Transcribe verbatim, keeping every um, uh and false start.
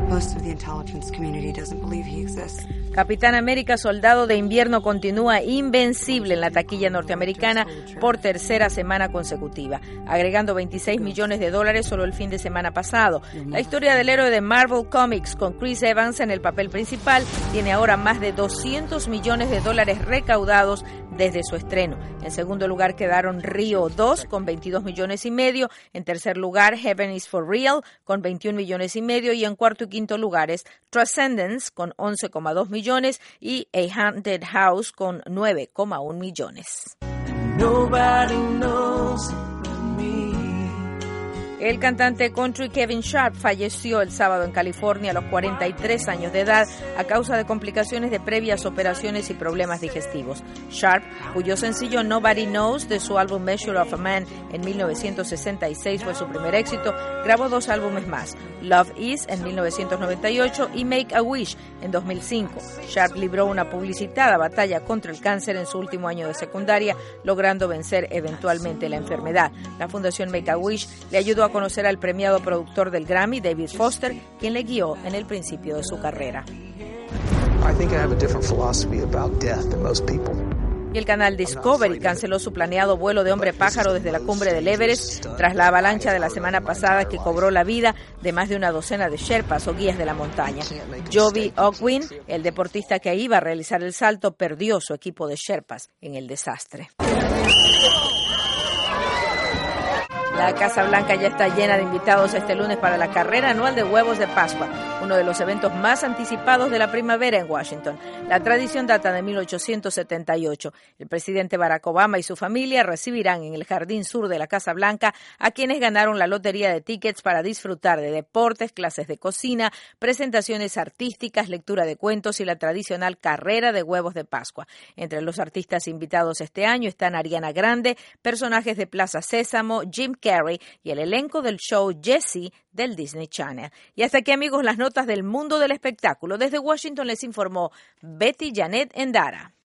Capitán América Soldado de Invierno continúa invencible en la taquilla norteamericana por tercera semana consecutiva, agregando veintiséis millones de dólares solo el fin de semana pasado. La historia del héroe de Marvel Comics, con Chris Evans en el papel principal, tiene ahora más de doscientos millones de dólares recaudados desde su estreno. En segundo lugar quedaron Río dos con veintidós millones y medio. En tercer lugar, Heaven is for Real con veintiún millones y medio. Y en cuarto y quinto lugares, Transcendence con once coma dos millones y A Haunted House con nueve coma uno millones. Nobody knows but me. El cantante country Kevin Sharp falleció el sábado en California a los cuarenta y tres años de edad a causa de complicaciones de previas operaciones y problemas digestivos. Sharp, cuyo sencillo Nobody Knows de su álbum Measure of a Man en mil novecientos sesenta y seis fue su primer éxito, grabó dos álbumes más, Love Is en mil novecientos noventa y ocho y Make a Wish en dos mil cinco. Sharp libró una publicitada batalla contra el cáncer en su último año de secundaria, logrando vencer eventualmente la enfermedad. La Fundación Make a Wish le ayudó a conocer al premiado productor del Grammy, David Foster, quien le guió en el principio de su carrera. I think I have a different philosophy about death than most people. Y el canal Discovery canceló su planeado vuelo de hombre pájaro desde la cumbre del Everest tras la avalancha de la semana pasada que cobró la vida de más de una docena de sherpas o guías de la montaña. Joby Ogwin, el deportista que iba a realizar el salto, perdió su equipo de sherpas en el desastre. La Casa Blanca ya está llena de invitados este lunes para la carrera anual de huevos de Pascua, uno de los eventos más anticipados de la primavera en Washington. La tradición data de mil ochocientos setenta y ocho. El presidente Barack Obama y su familia recibirán en el jardín sur de la Casa Blanca a quienes ganaron la lotería de tickets para disfrutar de deportes, clases de cocina, presentaciones artísticas, lectura de cuentos y la tradicional carrera de huevos de Pascua. Entre los artistas invitados este año están Ariana Grande, personajes de Plaza Sésamo, Jim Carrey y el elenco del show Jessie del Disney Channel. Y hasta aquí, amigos, las notas del mundo del espectáculo. Desde Washington les informó Betty Janet Endara.